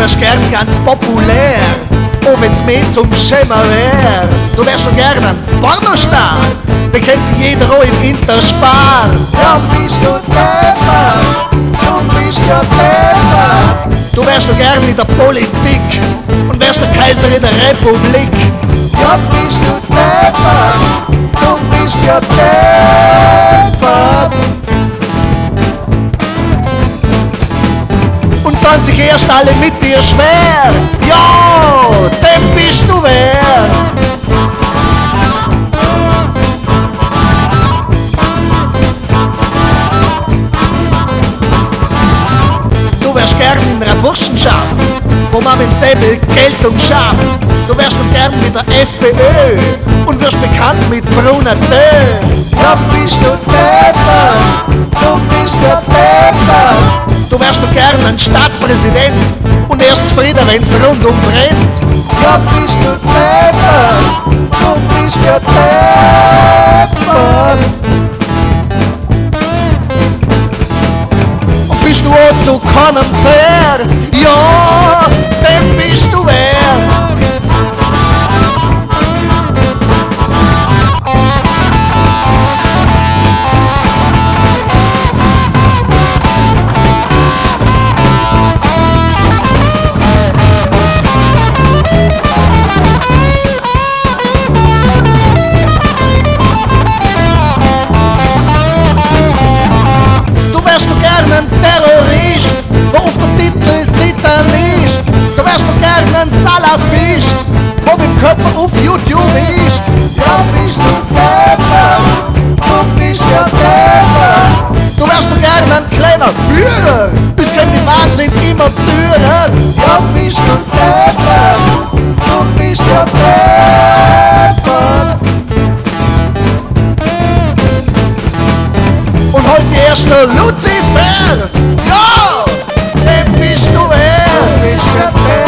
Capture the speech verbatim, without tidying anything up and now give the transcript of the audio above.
wärst gern ganz populär, auch wenn's mehr zum Schema wär. Du wärst doch gern ein Pornostar, den kennt jeder auch im Interspar. Ja, bist du deppert, du bist ja deppert. Du wärst doch gern in der Politik und wärst der Kaiser in der Republik. Ja, bist du deppert, du bist ja deppert. Und dann sich erst alle mit dir schwer. Ja, dem bist du wer. Du wärst gern in einer Burschenschaft, wo man mit Säbel Geltung schafft. Du wärst doch gern mit der FPÖ und wirst bekannt mit brauner Tö. Ja, bist du deppert, du bist ja deppert. Du wärst doch gern ein Staatspräsident und erst zufrieden, wenn's rundum brennt. Ja, bist du deppert, du bist ja deppert. Und bist du auch zu keinem fair? Ja, dem bist du wer. Ein Terrorist, wo auf der Titelseite ist. Du wärst doch gern ein Salafist, wo mit dem Köpfer auf YouTube ist. Ja, bist du deppert, du bist ja deppert. Du wärst doch gern ein kleiner Führer, bis kein die Wahnsinn immer Türer. Ja, bist du deppert, du bist ja deppert. Und heute erst noch Lucifer. Ja, dem bist du wer. Du bist ja deppert.